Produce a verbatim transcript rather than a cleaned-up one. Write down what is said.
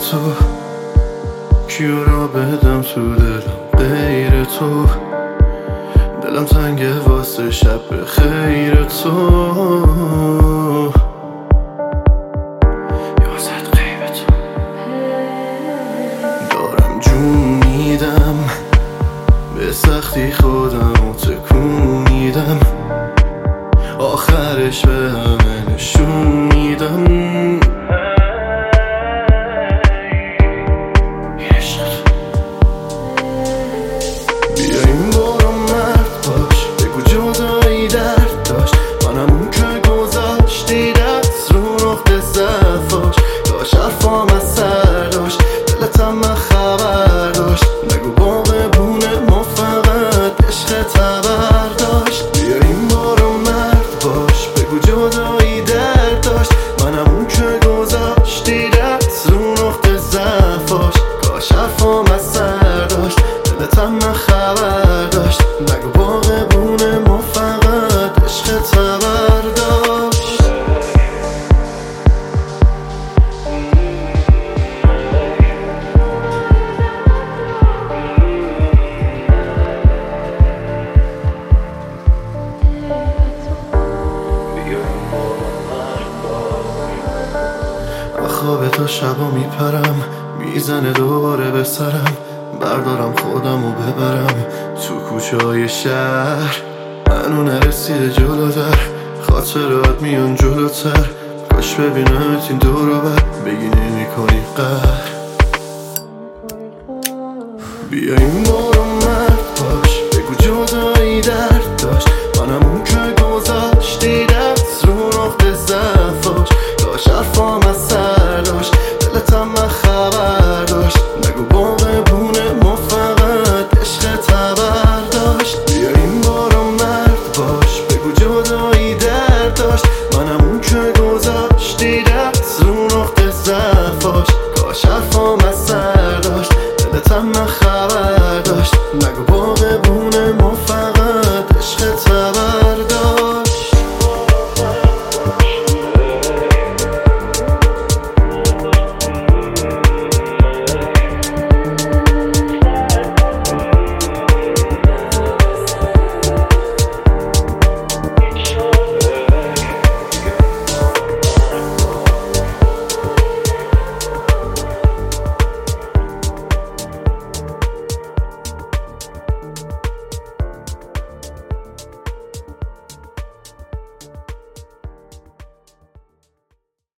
تو، کیو را بدم تو دلم غیر تو، دلم تنگه واسه شب خیر تو، یازد غیب تو. دارم جون میدم به سختی خودم و تکون میدم، آخرش به همه نشون میدم. بیا این بارو مرد باش، بگو جدایی درد داشت، منم اون که گذاشتی دست رو نقطه ضعفاش. داشت حرفام از سر داشت، دلتم خبر داشت، نگو باقه بونه ما فقط عشق تبر داشت. بیا این بارو مرد باش، بگو جدایی درد داشت، منم اون که گذاشتی دست رو نقطه ضعفاش. کاش حرفام از سر داشت، دلتم خبر داشت، نگو باقه بونه ما فقط عشق تبر داشت. خواب تا شبا میپرم، میزنه دوباره به سرم، بردارم خودم و ببرم تو کوچه های شهر. منو نرسیده جلوتر، خاطرات میان جلوتر، کاش ببینمت این دور و بر، بگی نمی کنی قهر. بیا این بارو مرد باش، بگو جدایی درد داشت، منم اون که